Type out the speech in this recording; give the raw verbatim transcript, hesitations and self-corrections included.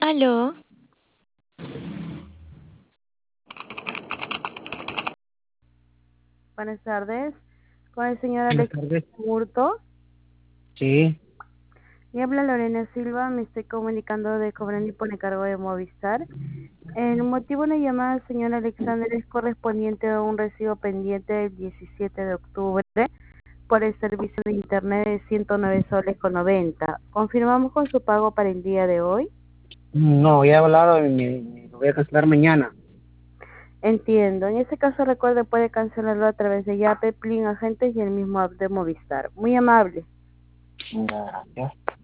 Aló, Buenas tardes, con el señor Buenas Alex tardes. Murto. Sí, Y habla Lorena Silva, me estoy comunicando de Cobrani por encargo de Movistar. El motivo de la llamada, señor Alexander, es correspondiente a un recibo pendiente del diecisiete de octubre por el servicio de internet de ciento nueve soles con noventa. ¿Confirmamos con su pago para el día de hoy? no, ya he hablado y me, me lo voy a cancelar mañana. Entiendo. En este caso, recuerde, puede cancelarlo a través de Yape, Plin Agentes y el mismo app de Movistar. Muy amable. Gracias.